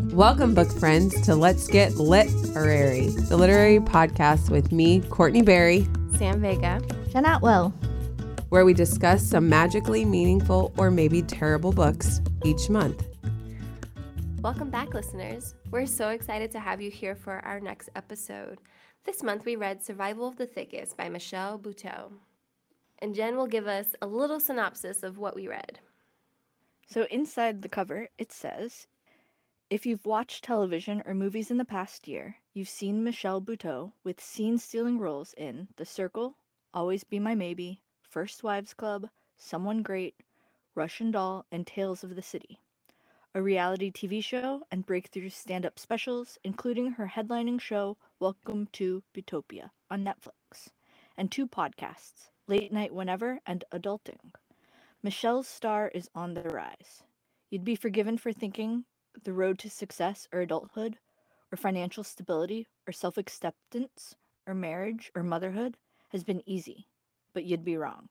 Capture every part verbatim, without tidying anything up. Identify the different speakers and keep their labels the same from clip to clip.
Speaker 1: Welcome, book friends, to Let's Get Literary, the literary podcast with me, Courtney Berry,
Speaker 2: Sam Vega,
Speaker 3: Jen Atwell,
Speaker 1: where we discuss some magically meaningful or maybe terrible books each month.
Speaker 2: Welcome back, listeners. We're so excited to have you here for our next episode. This month we read Survival of the Thickest by Michelle Buteau. And Jen will give us a little synopsis of what we read.
Speaker 3: So inside the cover, it says, if you've watched television or movies in the past year, you've seen Michelle Buteau with scene-stealing roles in The Circle, Always Be My Maybe, First Wives Club, Someone Great, Russian Doll, and Tales of the City. A reality T V show and breakthrough stand-up specials, including her headlining show, Welcome to Butopia, on Netflix, and two podcasts, Late Night Whenever and Adulting. Michelle's star is on the rise. You'd be forgiven for thinking the road to success or adulthood, or financial stability, or self-acceptance, or marriage, or motherhood has been easy, but you'd be wrong.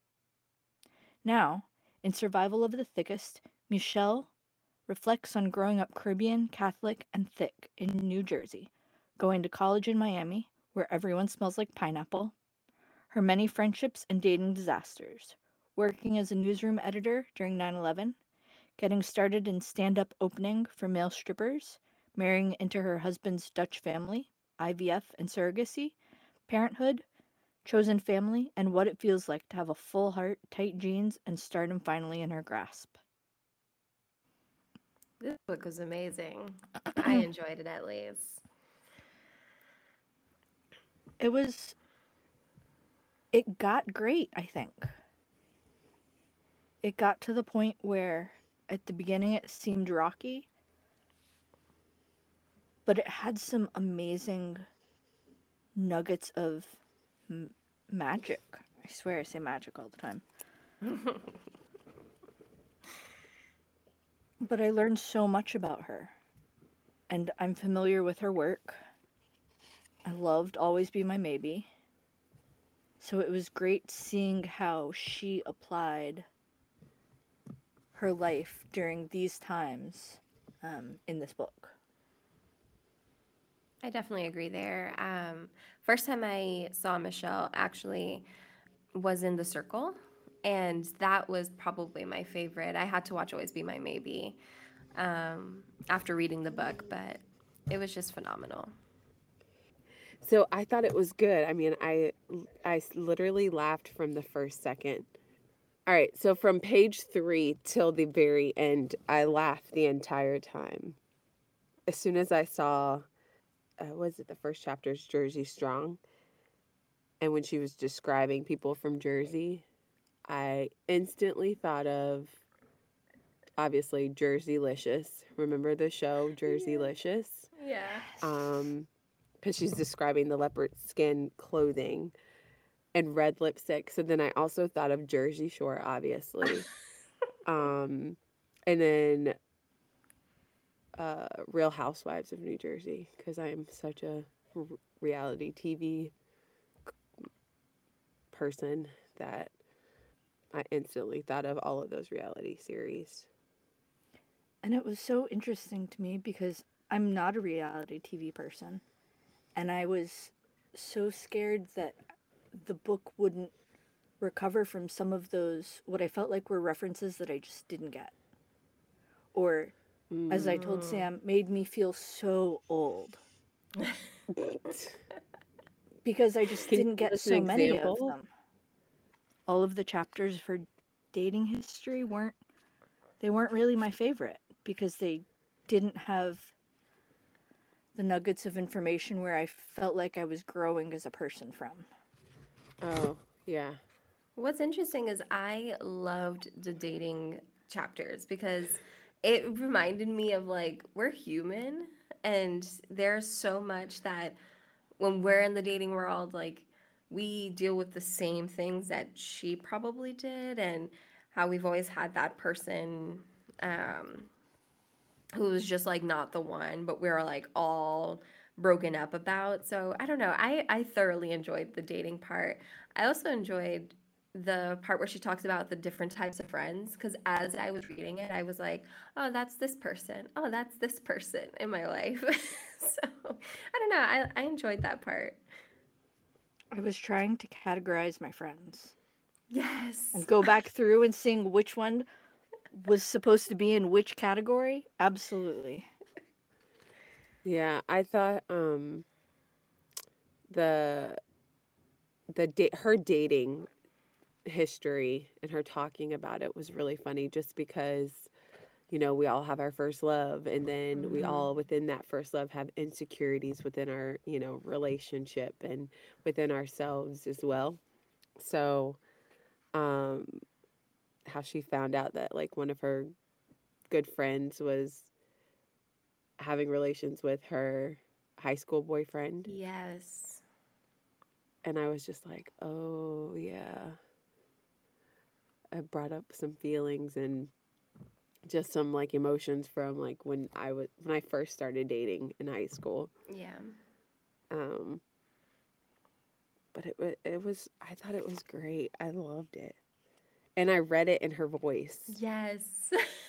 Speaker 3: Now, in Survival of the Thickest, Michelle reflects on growing up Caribbean, Catholic, and thick in New Jersey, going to college in Miami, where everyone smells like pineapple, her many friendships and dating disasters, working as a newsroom editor during nine eleven, getting started in stand-up opening for male strippers, marrying into her husband's Dutch family, I V F and surrogacy, parenthood, chosen family, and what it feels like to have a full heart, tight jeans, and stardom finally in her grasp.
Speaker 2: This book was amazing. I enjoyed it at least.
Speaker 3: It was... It got great, I think. It got to the point where at the beginning it seemed rocky, but it had some amazing nuggets of m- magic. I swear I say magic all the time. But I learned so much about her, and I'm familiar with her work. I loved Always Be My Maybe. So it was great seeing how she applied her life during these times um, in this book.
Speaker 2: I definitely agree there. Um, first time I saw Michelle actually was in The Circle, and that was probably my favorite. I had to watch Always Be My Maybe um, after reading the book, but it was just phenomenal.
Speaker 1: So I thought it was good. I mean, I, I literally laughed from the first second. All right, so from page three till the very end, I laughed the entire time. As soon as I saw, uh, was it the first chapter's Jersey Strong? And when she was describing people from Jersey, I instantly thought of, obviously, Jerseylicious. Remember the show, Jerseylicious?
Speaker 2: Yeah.
Speaker 1: Um, because she's describing the leopard skin clothing and red lipstick. So then I also thought of Jersey Shore, obviously. um, and then uh, Real Housewives of New Jersey, because I'm such a r- reality T V person that I instantly thought of all of those reality series.
Speaker 3: And it was so interesting to me because I'm not a reality T V person. And I was so scared that the book wouldn't recover from some of those, what I felt like were references that I just didn't get. Or, mm. as I told Sam, made me feel so old. Because I just Can didn't get so many example? of them. All of the chapters for dating history weren't, they weren't really my favorite because they didn't have the nuggets of information where I felt like I was growing as a person from.
Speaker 1: Oh, yeah.
Speaker 2: What's interesting is I loved the dating chapters because it reminded me of, like, we're human and there's so much that when we're in the dating world, like, we deal with the same things that she probably did, and how we've always had that person um, who was just, like, not the one, but we're, like, all broken up about. So I don't know. I, I thoroughly enjoyed the dating part. I also enjoyed the part where she talks about the different types of friends. Because as I was reading it, I was like, oh, that's this person. Oh, that's this person in my life. So I don't know. I, I enjoyed that part.
Speaker 3: I was trying to categorize my friends
Speaker 2: Yes.
Speaker 3: and go back through and seeing which one was supposed to be in which category. Absolutely.
Speaker 1: Yeah, I thought um the the da- her dating history and her talking about it was really funny just because you know we all have our first love and then we
Speaker 2: Hmm.
Speaker 1: all within that first love have insecurities within our you know relationship and within ourselves as well. So um how she found out that like one of her good friends was having relations with her high school boyfriend,
Speaker 2: Yes.
Speaker 1: and I was just like, oh yeah, it brought up some feelings and just some like emotions from like when I was when I first started dating in high school.
Speaker 2: Yeah.
Speaker 1: Um, but it wa- it was I thought it was great. I loved it, and I read it in her voice
Speaker 2: Yes.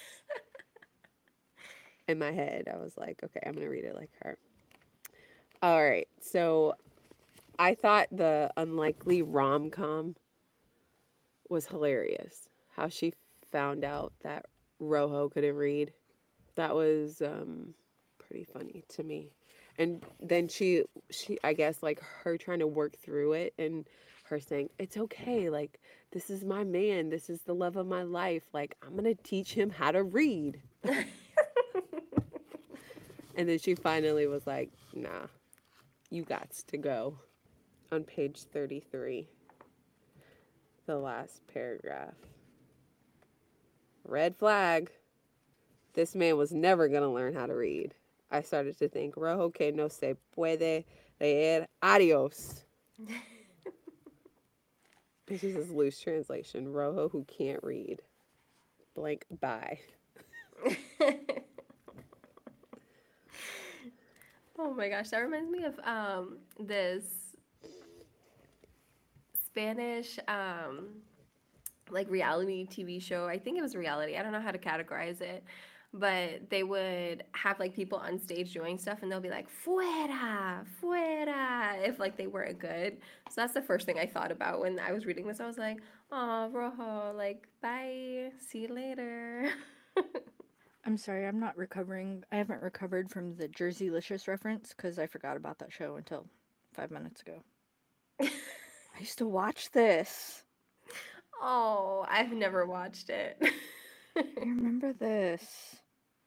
Speaker 1: in my head. I was like, okay, I'm gonna read it like her. All right, so I thought the unlikely rom com was hilarious. How she found out that Rojo couldn't read. That was um, pretty funny to me. And then she, she, I guess, like her trying to work through it and her saying, it's okay. Like, this is my man. This is the love of my life. Like, I'm going to teach him how to read. And then she finally was like, nah, you got to go. On page thirty-three, the last paragraph. Red flag. This man was never going to learn how to read. I started to think, Rojo que no se puede leer, adios. This is loose translation. Rojo who can't read. Blank, bye.
Speaker 2: Oh my gosh, that reminds me of um this Spanish um like reality T V show. I think it was reality. I don't know how to categorize it. But they would have like people on stage doing stuff and they'll be like, fuera, fuera, if like they weren't good. So that's the first thing I thought about when I was reading this. I was like, oh, Rojo, like, bye, see you later.
Speaker 3: I'm sorry, I'm not recovering. I haven't recovered from the Jersey Licious reference because I forgot about that show until five minutes ago. I used to watch this.
Speaker 2: Oh, I've never watched it.
Speaker 3: I remember this.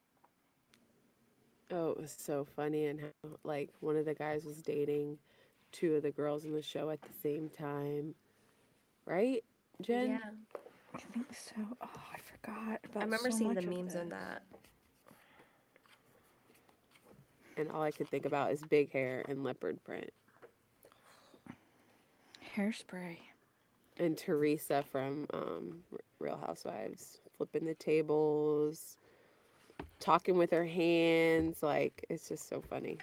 Speaker 1: Oh, it was so funny. And how, like, one of the guys was dating two of the girls in the show at the same time. Right, Jen?
Speaker 2: Yeah,
Speaker 3: I think so. Oh, I forgot
Speaker 2: I
Speaker 3: about
Speaker 2: remember
Speaker 3: so
Speaker 2: seeing the
Speaker 3: much of
Speaker 2: memes
Speaker 3: this.
Speaker 2: on that.
Speaker 1: And all I could think about is big hair and leopard print.
Speaker 3: Hairspray.
Speaker 1: And Teresa from um, Real Housewives flipping the tables, talking with her hands. Like, it's just so funny.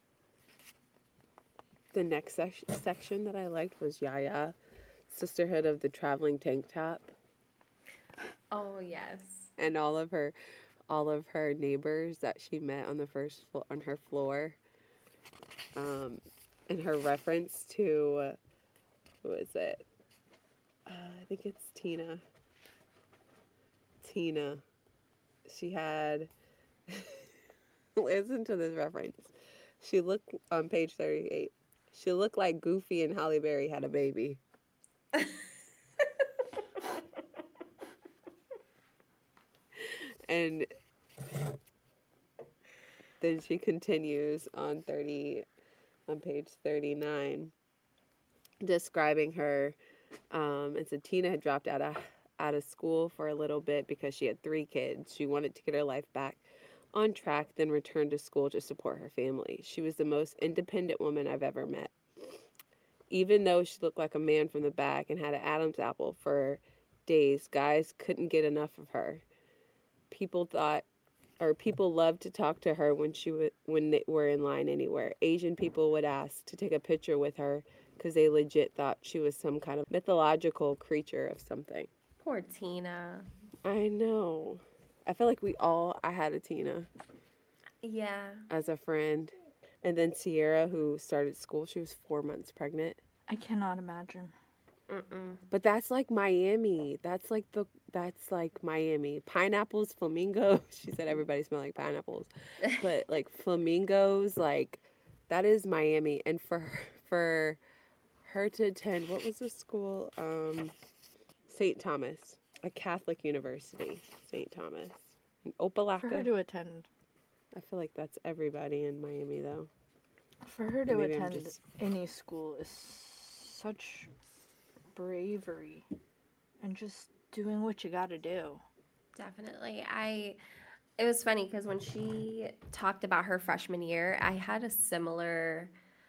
Speaker 1: The next sec- section that I liked was Yaya, Sisterhood of the Traveling Tank Top,
Speaker 2: Oh, yes.
Speaker 1: and all of her, all of her neighbors that she met on the first flo- on her floor, um, and her reference to uh, who is it? Uh, I think it's Tina. Tina. She had. Listen to this reference. She looked on page thirty-eight. She looked like Goofy and Halle Berry had a baby. And then she continues on thirty on page thirty-nine describing her um and so Tina had dropped out of out of school for a little bit because she had three kids. She wanted to get her life back on track, then returned to school to support her family. She was the most independent woman I've ever met. Even though she looked like a man from the back and had an Adam's apple for days, guys couldn't get enough of her. People thought or people loved to talk to her when she would when they were in line anywhere. Asian people would ask to take a picture with her because they legit thought she was some kind of mythological creature of something.
Speaker 2: Poor Tina.
Speaker 1: I know. I feel like we all, I had a Tina
Speaker 2: Yeah.
Speaker 1: as a friend. And then Sierra, who started school, she was four months pregnant.
Speaker 3: I cannot imagine.
Speaker 2: Mm-mm.
Speaker 1: But that's like Miami. That's like the, that's like Miami. Pineapples, flamingos. She said everybody smelled like pineapples. But like flamingos, like that is Miami. And for her, for her to attend, what was the school? Um, Saint Thomas, a Catholic university, Saint Thomas. In
Speaker 3: For her
Speaker 1: Opelika.
Speaker 3: to attend,
Speaker 1: I feel like that's everybody in Miami, though.
Speaker 3: for her to
Speaker 1: Maybe I'm
Speaker 3: attend
Speaker 1: just-
Speaker 3: any school is such bravery and just doing what you gotta do.
Speaker 2: Definitely. I it was funny because when she talked about her freshman year, I had a similar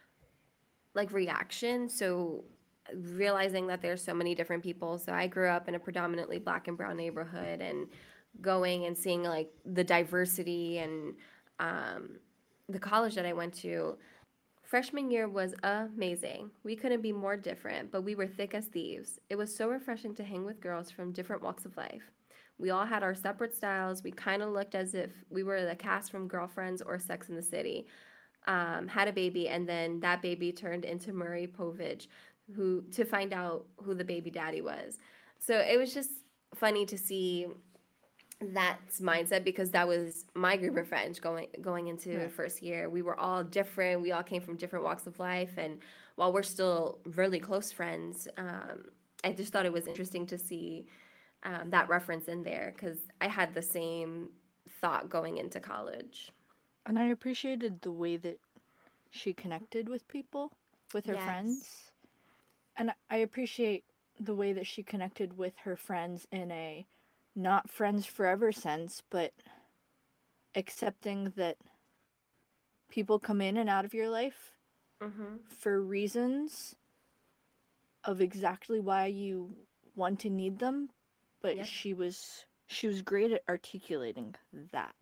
Speaker 2: like reaction. So realizing that there's so many different people. So I grew up in a predominantly black and brown neighborhood, and going and seeing like the diversity and um, the college that I went to. Freshman year was amazing. We couldn't be more different, but we were thick as thieves. It was so refreshing to hang with girls from different walks of life. We all had our separate styles. We kind of looked as if we were the cast from Girlfriends or Sex in the City. Um, had a baby, and then that baby turned into Murray Povich, who to find out who the baby daddy was. So it was just funny to see that's mindset, because that was my group of friends going going into
Speaker 3: Right.
Speaker 2: first year. We were all different. We all came from different walks of life, and while we're still really close friends, um, I just thought it was interesting to see um, that reference in there, because I had the same thought going into college.
Speaker 3: And I appreciated the way that she connected with people, with her
Speaker 2: Yes.
Speaker 3: friends. And I appreciate the way that she connected with her friends in a not friends forever sense, but accepting that people come in and out of your life
Speaker 2: Mm-hmm.
Speaker 3: for reasons of exactly why you want to need them, but
Speaker 2: Yep.
Speaker 3: she was she was great at articulating that.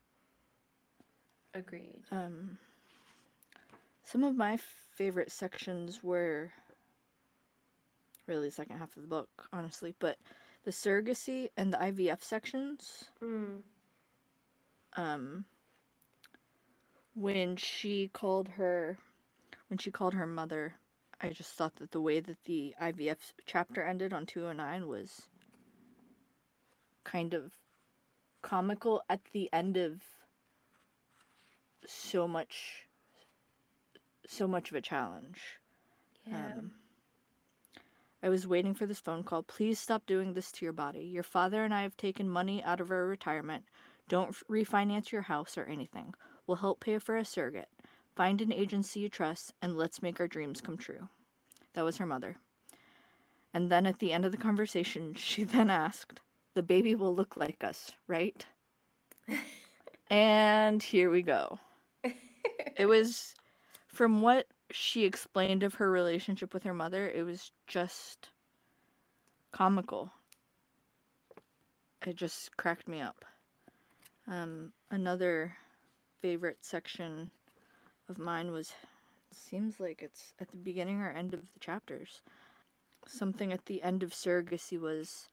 Speaker 2: Agreed.
Speaker 3: Um, some of my favorite sections were really the second half of the book, honestly, but the surrogacy and the I V F sections.
Speaker 2: Mm.
Speaker 3: Um, when she called her, when she called her mother, I just thought that the way that the I V F chapter ended on two oh nine was kind of comical at the end of so much so much of a challenge.
Speaker 2: Yeah.
Speaker 3: Um, I was waiting for this phone call. Please stop doing this to your body. Your father and I have taken money out of our retirement. Don't f- refinance your house or anything. We'll help pay for a surrogate. Find an agency you trust, and let's make our dreams come true. That was her mother. And then at the end of the conversation, she then asked, the baby will look like us, right? And here we go. It was, from what she explained of her relationship with her mother, it was just comical. It just cracked me up. Um, another favorite section of mine was, it seems like it's at the beginning or end of the chapters. Something at the end of surrogacy was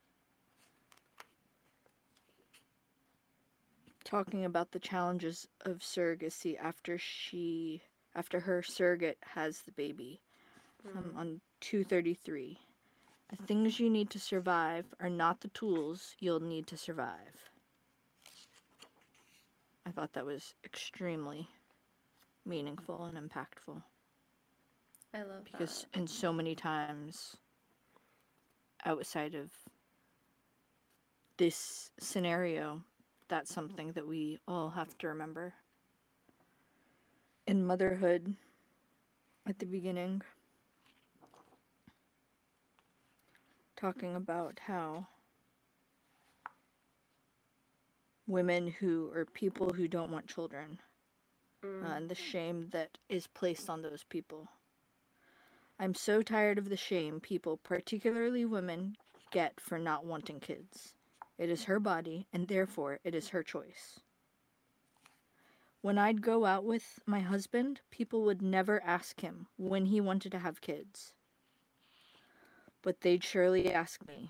Speaker 3: talking about the challenges of surrogacy after she after her surrogate has the baby. Um, on two thirty-three. The things you need to survive are not the tools you'll need to survive. I thought that was extremely meaningful and impactful,
Speaker 2: I love
Speaker 3: because in so many times outside of this scenario, that's something that we all have to remember. In motherhood, at the beginning, talking about how women who, or people who don't want children,
Speaker 2: that.
Speaker 3: uh, and the shame that is placed on those people. I'm so tired of the shame people, particularly women, get for not wanting kids. It is her body, and therefore it is her choice. When I'd go out with my husband, people would never ask him when he wanted to have kids. But they'd surely ask me.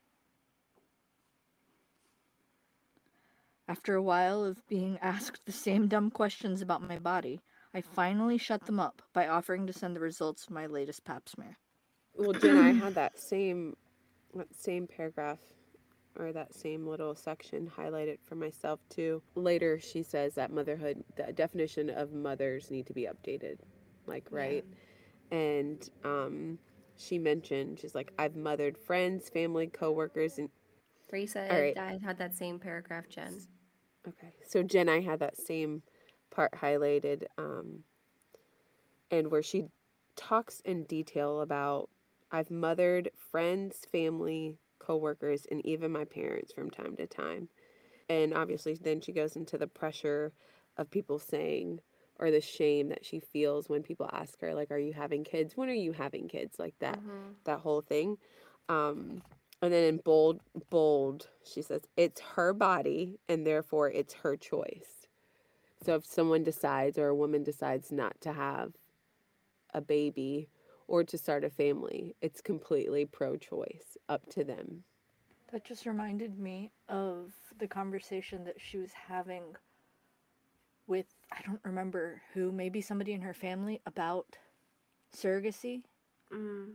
Speaker 3: After a while of being asked the same dumb questions about my body, I finally shut them up by offering to send the results of my latest pap smear.
Speaker 1: Well, Jen, I had that same that same paragraph or that same little section highlighted for myself too. Later, she says that motherhood, the definition of mothers need to be updated, like, right? Yeah. And um, she mentioned, she's like, I've mothered friends, family, coworkers, and
Speaker 2: Risa,
Speaker 1: all right.
Speaker 2: I had that same paragraph, Jen.
Speaker 1: Okay, so Jen, I had that same part highlighted, um, and where she talks in detail about I've mothered friends, family, coworkers, and even my parents from time to time. And obviously, then she goes into the pressure of people saying, or the shame that she feels when people ask her, like, are you having kids? When are you having kids? Like that, mm-hmm. that whole thing. Um, and then in bold, bold, she says, it's her body and therefore it's her choice. So if someone decides or a woman decides not to have a baby or to start a family, it's completely pro-choice, up to them.
Speaker 3: That just reminded me of the conversation that she was having with, I don't remember who, maybe somebody in her family, about surrogacy. Mm.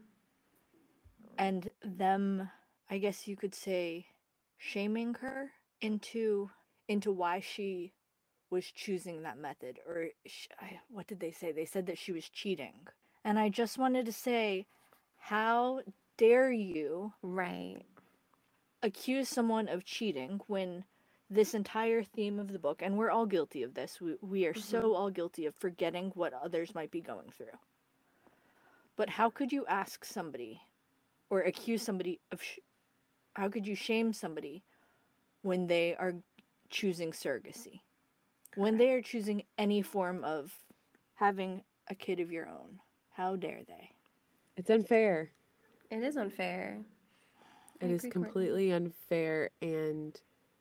Speaker 3: And them, I guess you could say, shaming her into into why she was choosing that method. Or she, what did they say? They said that she was cheating. And I just wanted to say, how dare you
Speaker 2: right
Speaker 3: accuse someone of cheating when this entire theme of the book, and we're all guilty of this, we, we are mm-hmm. so all guilty of forgetting what others might be going through. But how could you ask somebody or accuse somebody of, sh- how could you shame somebody when they are choosing surrogacy? Correct. When they are choosing any form of having a kid of your own? How dare they?
Speaker 1: It's unfair.
Speaker 2: It is unfair.
Speaker 1: It is completely unfair, and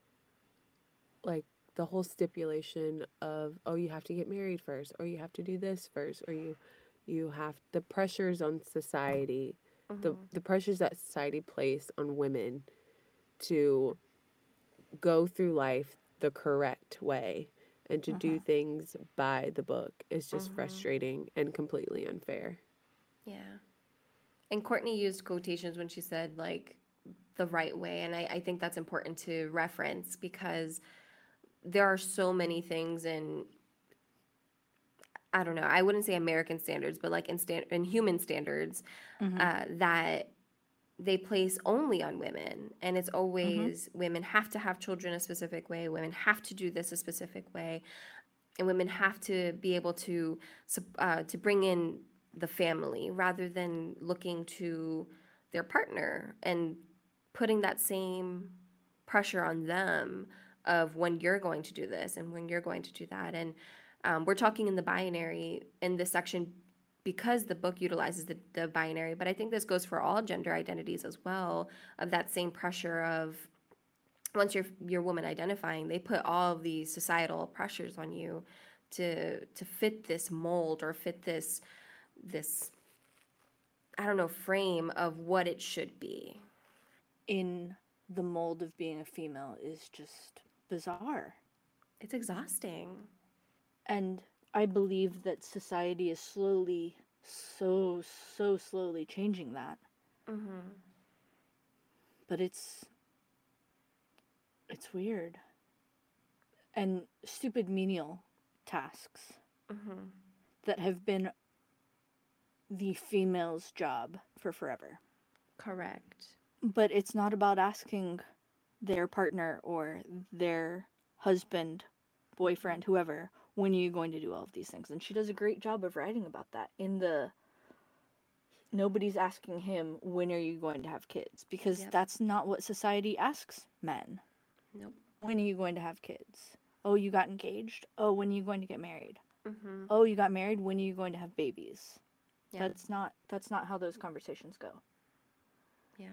Speaker 1: like the whole stipulation of, oh, you have to get married first, or you have to do this first, or you you have the pressures on society, mm-hmm. the the pressures that society place on women to go through life the correct way and to mm-hmm. do things by the book is just mm-hmm. frustrating and completely unfair.
Speaker 2: Yeah. And Courtney used quotations when she said, like, the right way. And I, I think that's important to reference because there are so many things in, I don't know, I wouldn't say American standards, but like in, stand, in human standards mm-hmm. uh, that they place only on women. And it's always mm-hmm. women have to have children a specific way. Women have to do this a specific way. And women have to be able to, uh, to bring in the family rather than looking to their partner and putting that same pressure on them of when you're going to do this and when you're going to do that. And um, we're talking in the binary in this section because the book utilizes the, the binary, but I think this goes for all gender identities as well, of that same pressure of once you're you're woman identifying, they put all of these societal pressures on you to to fit this mold or fit this this I don't know frame of what it should be.
Speaker 3: In the mold of being a female is just bizarre.
Speaker 2: It's exhausting.
Speaker 3: And I believe that society is slowly, so, so slowly changing that. Mm-hmm. But it's, it's weird. And stupid menial tasks mm-hmm. that have been the female's job for forever.
Speaker 2: Correct.
Speaker 3: But it's not about asking their partner or their husband, boyfriend, whoever, when are you going to do all of these things? And she does a great job of writing about that in the nobody's asking him, when are you going to have kids? Because yep. that's not what society asks men.
Speaker 2: Nope.
Speaker 3: When are you going to have kids? Oh, you got engaged? Oh, when are you going to get married?
Speaker 2: Mm-hmm.
Speaker 3: Oh, you got married? When are you going to have babies?
Speaker 2: Yeah.
Speaker 3: That's not that's not how those conversations go.
Speaker 2: Yeah.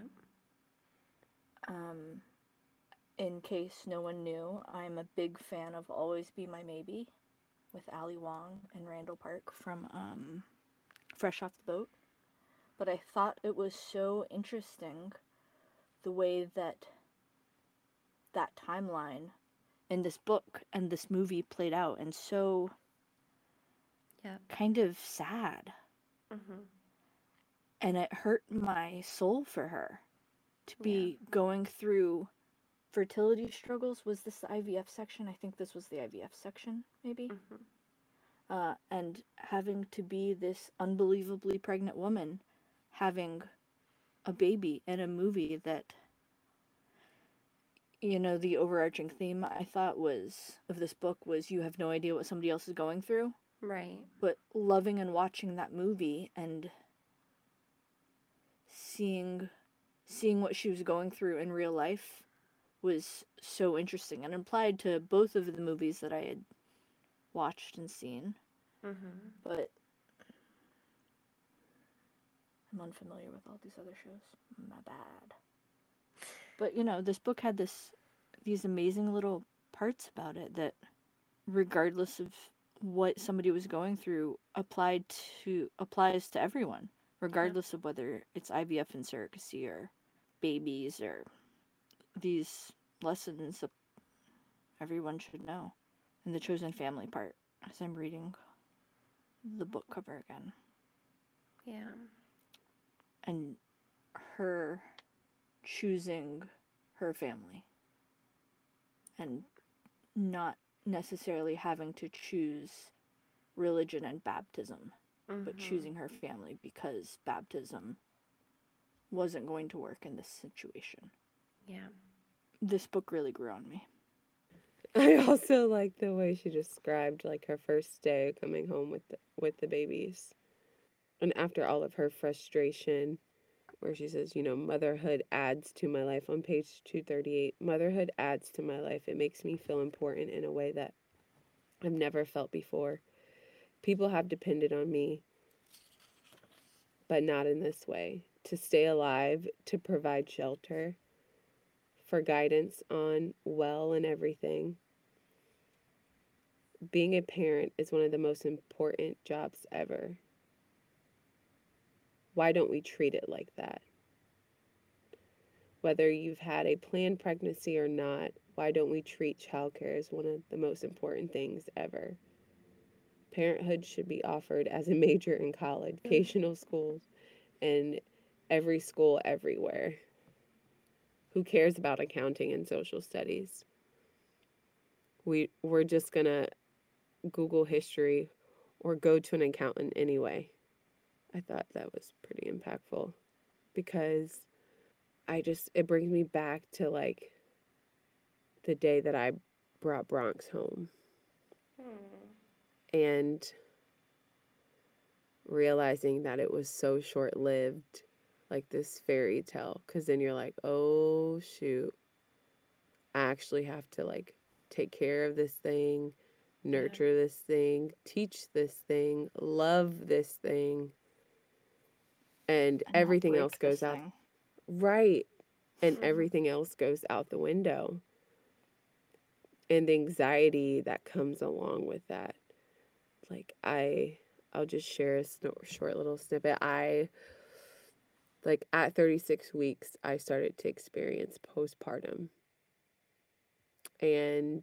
Speaker 3: Um, in case no one knew, I'm a big fan of Always Be My Maybe. with Ali Wong and Randall Park from um, Fresh Off the Boat. But I thought it was so interesting the way that that timeline in this book and this movie played out, and so
Speaker 2: Yeah.
Speaker 3: kind of sad.
Speaker 2: Mm-hmm.
Speaker 3: And it hurt my soul for her to
Speaker 2: Yeah.
Speaker 3: be going through fertility struggles. Was this the I V F section? I think this was the I V F section, maybe.
Speaker 2: Mm-hmm.
Speaker 3: Uh, and having to be this unbelievably pregnant woman having a baby in a movie that, you know, the overarching theme I thought was of this book was you have no idea what somebody else is going through.
Speaker 2: Right.
Speaker 3: But loving and watching that movie and seeing seeing what she was going through in real life was so interesting and applied to both of the movies that I had watched and seen.
Speaker 2: Mm-hmm.
Speaker 3: But I'm unfamiliar with all these other shows. My bad. But you know, this book had this these amazing little parts about it that regardless of what somebody was going through applied to applies to everyone, regardless of whether it's I V F and surrogacy or babies or these lessons that everyone should know. And the chosen family part as I'm reading the book cover again.
Speaker 2: Yeah.
Speaker 3: And her choosing her family and not necessarily having to choose religion and baptism,
Speaker 2: Mm-hmm.
Speaker 3: but choosing her family because baptism wasn't going to work in this situation.
Speaker 2: Yeah.
Speaker 3: This book really grew on me.
Speaker 1: I also like the way she described like her first day coming home with the, with the babies. And after all of her frustration, where she says, you know, motherhood adds to my life on page two thirty-eight. Motherhood adds to my life. It makes me feel important in a way that I've never felt before. People have depended on me, but not in this way. To stay alive, to provide shelter, for guidance on well and everything. Being a parent is one of the most important jobs ever. Why don't we treat it like that? Whether you've had a planned pregnancy or not, why don't we treat childcare as one of the most important things ever? Parenthood should be offered as a major in college, vocational schools, and every school everywhere. Who cares about accounting and social studies? We, we're just going to Google history or go to an accountant anyway. I thought that was pretty impactful because I just, it brings me back to like the day that I brought Bronx home.
Speaker 2: Hmm.
Speaker 1: And realizing that it was so short lived, like this fairy tale. Because then you're like, oh, shoot, I actually have to like take care of this thing, nurture this thing, teach this thing, love this thing. And,
Speaker 3: And
Speaker 1: everything
Speaker 3: not
Speaker 1: else
Speaker 3: break
Speaker 1: goes
Speaker 3: this
Speaker 1: out.
Speaker 3: thing.
Speaker 1: Right. And everything else goes out the window. And the anxiety that comes along with that. Like, I, I'll just share a sno- short little snippet. I, like, at thirty-six weeks, I started to experience postpartum. And,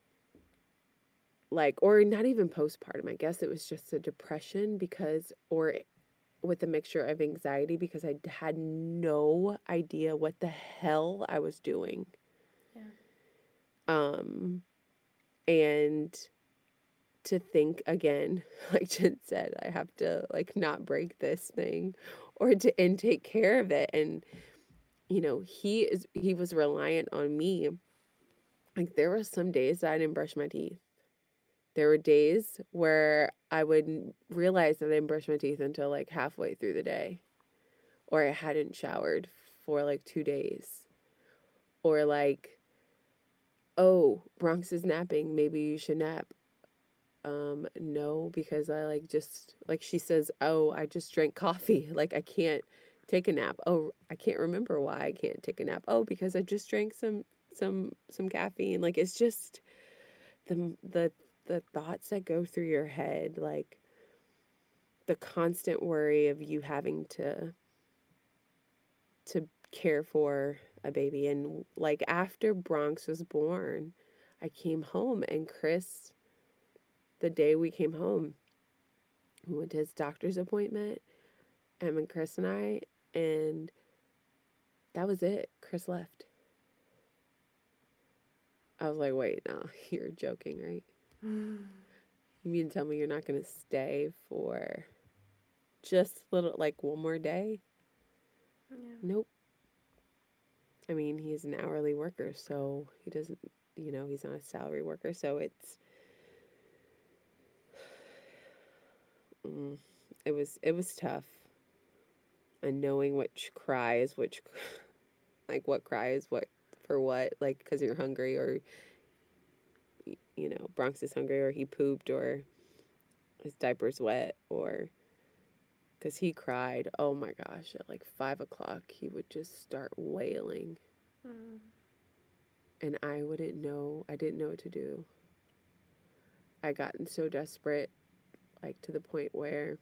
Speaker 1: like, or not even postpartum. I guess it was just a depression because, or with a mixture of anxiety because I had no idea what the hell I was doing.
Speaker 2: Yeah.
Speaker 1: Um, and to think again, like Jen said, I have to like not break this thing or to and take care of it. And, you know, he is he was reliant on me. Like there were some days that I didn't brush my teeth. There were days where I wouldn't realize that I didn't brush my teeth until like halfway through the day. Or I hadn't showered for like two days. Or like, oh, Bronx is napping. Maybe you should nap. Um, no, because I like just, like she says, oh, I just drank coffee. Like I can't take a nap. Oh, I can't remember why I can't take a nap. Oh, because I just drank some, some, some caffeine. Like it's just the, the the thoughts that go through your head, like the constant worry of you having to to care for a baby. And like after Bronx was born, I came home, and Chris, the day we came home, we went to his doctor's appointment, Em and Chris and I, and that was it. Chris left. I was like, wait, no, you're joking, right? You mean to tell me you're not going to stay for just little, like one more day?
Speaker 2: Yeah.
Speaker 1: Nope. I mean, he's an hourly worker, so he doesn't, you know, he's not a salary worker, so it's, mm, it was, it was tough. And knowing which cry is which, like what cry is what for what, like because you're hungry, or, you know, Bronx is hungry, or he pooped, or his diaper's wet, or because he cried. Oh my gosh, at like five o'clock, he would just start wailing.
Speaker 2: Mm.
Speaker 1: And I wouldn't know, I didn't know what to do. I gotten so desperate, like to the point where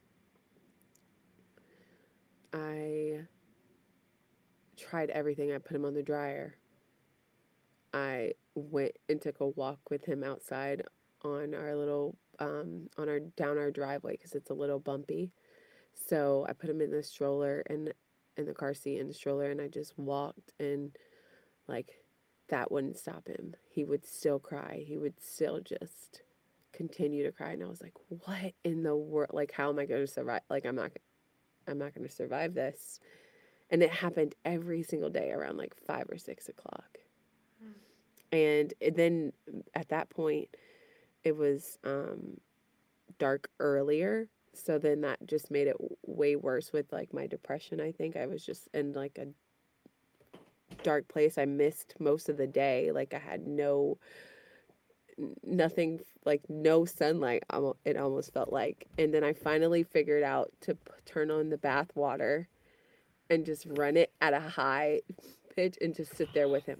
Speaker 1: I tried everything. I put him on the dryer. I went and took a walk with him outside on our little, um, on our, down our driveway, because it's a little bumpy. So I put him in the stroller and in the car seat in the stroller, and I just walked, and like that wouldn't stop him. He would still cry. He would still just continue to cry. And I was like, what in the world? Like, how am I going to survive? Like, I'm not, I'm not going to survive this. And it happened every single day around like five or six o'clock. And then at that point, it was um, dark earlier. So then that just made it way worse with like my depression. I think I was just in like a dark place. I missed most of the day. Like I had no, nothing, like no sunlight. It almost felt like. And then I finally figured out to p- turn on the bath water and just run it at a high pitch and just sit there with him.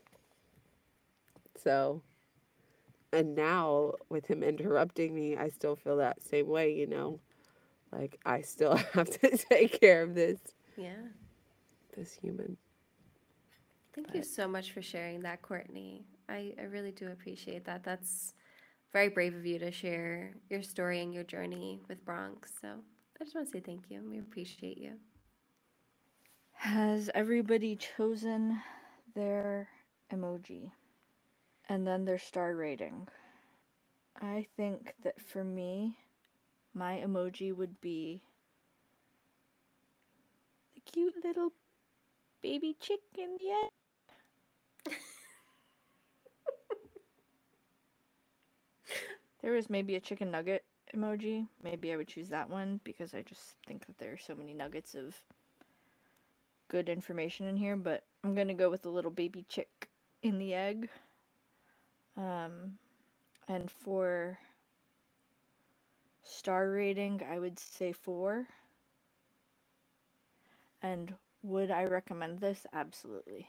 Speaker 1: So, and now with him interrupting me, I still feel that same way, you know, like I still have to take care of this,
Speaker 2: Yeah.
Speaker 1: this human.
Speaker 2: Thank you
Speaker 1: But
Speaker 2: so much for sharing that, Courtney. I, I really do appreciate that. That's very brave of you to share your story and your journey with Bronx. So I just want to say thank you. We appreciate you.
Speaker 3: Has everybody chosen their emoji and then their star rating? I think that for me, my emoji would be the cute little baby chicken. Yeah. There was maybe a chicken nugget emoji. Maybe I would choose that one because I just think that there are so many nuggets of good information in here, but I'm gonna go with the little baby chick in the egg. Um, and for star rating, I would say four. And would I recommend this? Absolutely.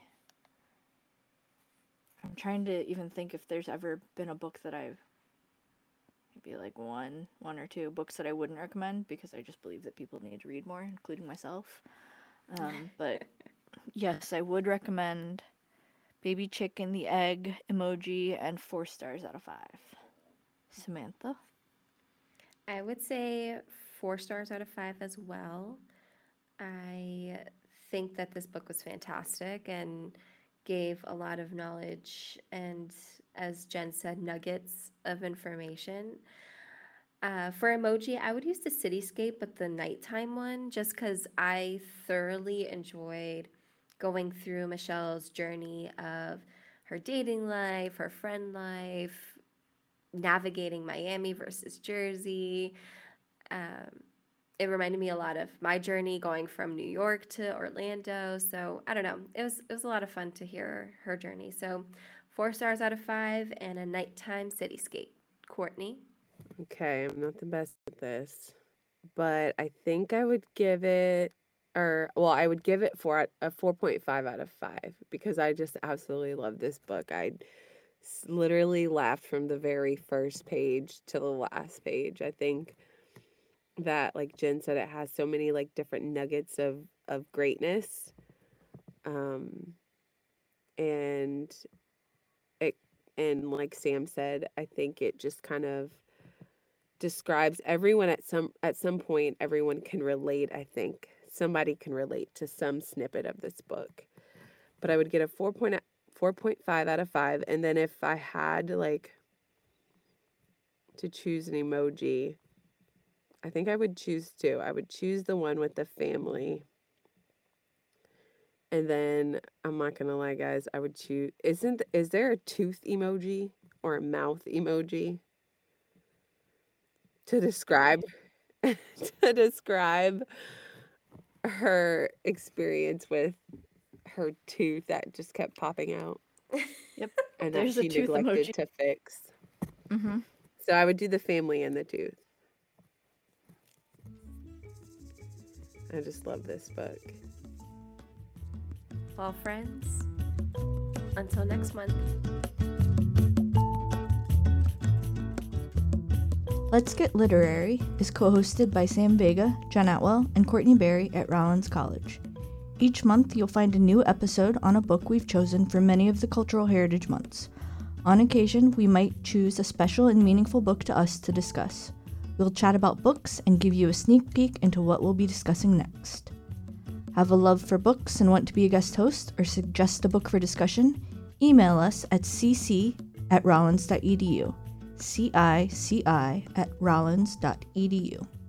Speaker 3: I'm trying to even think if there's ever been a book that I've maybe like one, one or two books that I wouldn't recommend because I just believe that people need to read more, including myself. Um, but yes, I would recommend Baby Chick in the Egg emoji and four stars out of five. Samantha?
Speaker 2: I would say four stars out of five as well. I think that this book was fantastic and gave a lot of knowledge and, as Jen said, nuggets of information. Uh, for emoji, I would use the cityscape, but the nighttime one, just because I thoroughly enjoyed going through Michelle's journey of her dating life, her friend life, navigating Miami versus Jersey. Um, it reminded me a lot of my journey going from New York to Orlando. So I don't know. It was it was a lot of fun to hear her journey. So four stars out of five and a nighttime cityscape. Courtney?
Speaker 1: okay, I'm not the best at this, but I think I would give it, or well, I would give it four, a four point five out of five because I just absolutely love this book. I s- literally laughed from the very first page to the last page. I think that, like Jen said, it has so many like different nuggets of of greatness. Um, and it and like Sam said, I think it just kind of describes everyone at some at some point. Everyone can relate. I think somebody can relate to some snippet of this book. But I would get a four point four point five out of five. And then if I had like to choose an emoji, I think I would choose two. I would choose the one with the family. And then I'm not gonna lie, guys, I would choose isn't is there a tooth emoji or a mouth emoji to describe to describe her experience with her tooth that just kept popping out
Speaker 3: Yep.
Speaker 1: and that
Speaker 3: There's a
Speaker 1: she
Speaker 3: tooth
Speaker 1: neglected
Speaker 3: emoji.
Speaker 1: to fix.
Speaker 3: Mm-hmm.
Speaker 1: So I would do the family and the tooth. I just love this book.
Speaker 2: Well, friends, until next month.
Speaker 3: Let's Get Literary is co-hosted by Sam Vega, Jen Atwell, and Courtney Berry at Rollins College. Each month, you'll find a new episode on a book we've chosen for many of the Cultural Heritage Months. On occasion, we might choose a special and meaningful book to us to discuss. We'll chat about books and give you a sneak peek into what we'll be discussing next. Have a love for books and want to be a guest host or suggest a book for discussion? Email us at cc at rollins dot edu. C I C I at rollins dot edu.